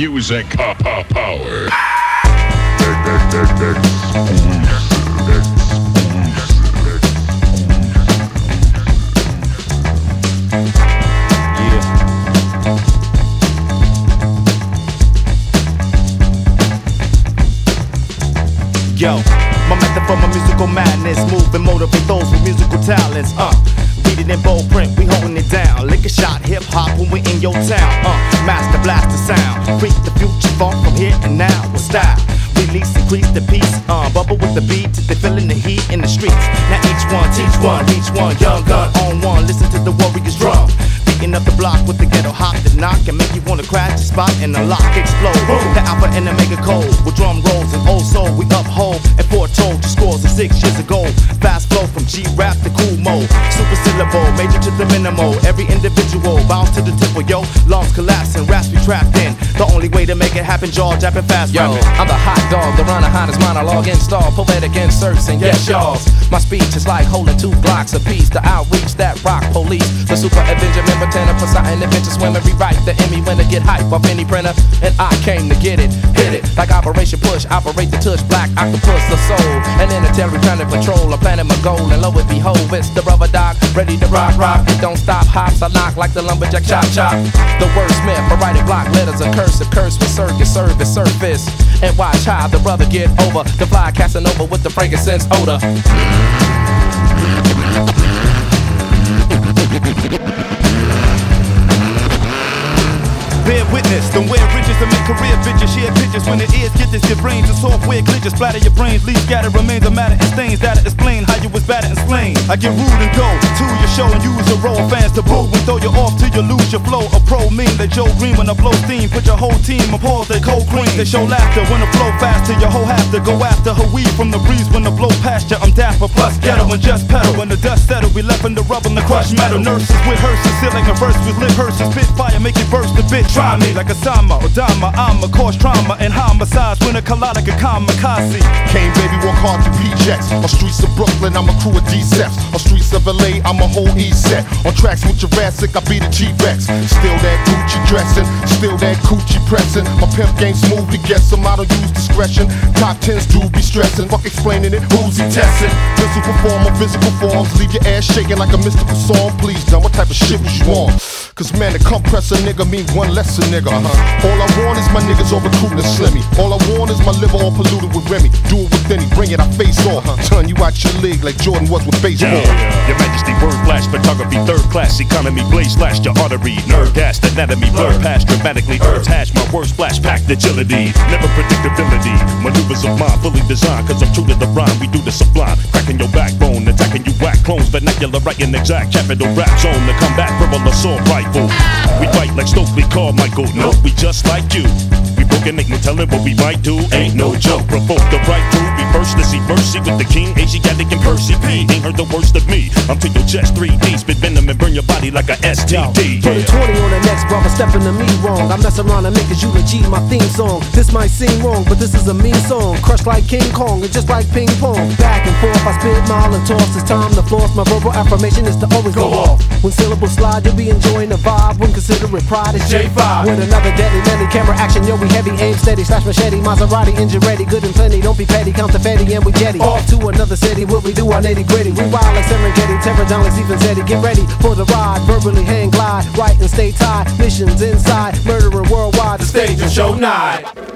music power. Yo, my method for my musical madness, move and motivate those with musical talents. Read it in bold print, we holding it down. Lick a shot, hip hop when we in your town. Master blast the sound, freak the future funk from here and now with style. Release, increase the peace, bubble with the beat till they feeling the heat in the streets. Now each one, teach one, reach one, young gun on one. Listen to the warriors drum. Beating up the block with the ghetto hop that knock and make you wanna crash the spot and unlock, explode. Boom. The alpha and the mega code with drum rolls and old soul we uphold and foretold your scores of 6 years ago. Fast flow from G-rap to cool mode, super syllable, major to the minimal. Every individual bounce to the tempo, yo. Lungs collapsing, raps we trapped in. The only way to make it happen, jaw japping fast rapping. I'm the hot dog, the runner, hottest monologue install, poetic inserts and yes y'alls. My speech is like holding 2 blocks apiece. The outreach that rock police, the super Avenger member, tenor, Poseidon, adventure swimmer, rewrite the Emmy winner, get hype off any printer. And I came to get it, hit it like Operation Push, operate the touch, black octopus, the soul, and interstellar planet patrol. I'm planning my goal, and lo and behold, it's the rubber dog, ready to rock. It don't stop, hops, I knock like the lumberjack, chop. The wordsmith, I write it block letters, a curse with circus, service, surface. And watch how the brother get over the fly casting over with the frankincense odor. Bear witness, don't wear riches to make career bitches. Share pictures when the ears get this. Your brains and software glitches. Splatter your brains, leave scattered remains of matter and stains. That'll explain how you was battered and slain. I get rude and go to your show and use a roll. Fans to boo and throw you off till you lose your flow. A pro mean that Joe Green when I blow steam. Put your whole team on pause, they cold cream. They show laughter when the flow faster. Your whole have to go after her weed from the breeze when the blow past you. I'm dapper plus ghetto and just pedal. When the dust settle, we left in the rubber and the crushed metal. Nurses with hearses, sealing a verse with lit hearses. Spit fire, make it burst a bit. Try me like a Osama, Odama, I'm a cause trauma and homicides when a colonic a kamikaze. Kane, baby, walk hard through PJs. On streets of Brooklyn, I'm a crew of D-Seps. On streets of LA, I'm a whole East set. On tracks with Jurassic, I be the G-Rex. Still that Gucci dressing, still that coochie pressing. My pimp game smoothly guess him, I don't use discretion. Top 10s do be stressing, fuck explaining it, who's he testing? Physical form or physical forms, leave your ass shaking like a mystical song. Please, done, what type of shit was you on? Cause man, to come press a nigga mean one less a nigga. All I want is my niggas all recruiting to slimmy. All I want is my liver all polluted with Remy. Do it with any, bring it, I face off. Turn you out your league like Jordan was with baseball. Your Majesty, word flash, photography, third class economy, blaze slash your artery, nerve gas, anatomy, blur past dramatically, herbs hash, my words splash, packed agility, never predictability, maneuvers of mine fully designed, cause I'm true to the rhyme, we do the sublime, cracking your backbone, attacking you whack clones, vernacular writing exact, capital rap zone, to combat verbal assault rifle. We fight like Stokely Carmichael, no, we just like you. We broken, ain't no telling what we might do, ain't no joke. Provoke the right crew, we first to see mercy with the king, Asiatic and Percy P. Ain't heard the worst of me, I'm to your chest 3D, spit venom and burn your body like a STD. Put a 20 on the next brother stepping to me wrong. I mess around and make his eulogy my theme song. This might seem wrong, but this is a mean song. Crushed like King Kong and just like ping pong. Back and forth, I spit, mile and toss. It's time to floss. My verbal affirmation is to always go off. When syllables slide, you'll be enjoying the vibe. When considering pride, it's J5. With another deadly melody, camera action, yo, we heavy, aim steady, slash machete, Maserati, engine ready, good and plenty. Don't be petty, count the fatty, and we jetty off to another city. What we do our nitty gritty. We wild like Serengeti, terror down like Stephen Zeddy. Get ready for the ride, verbally hang glide, right and stay tied. Missions inside, murdering worldwide. The stage will show nigh.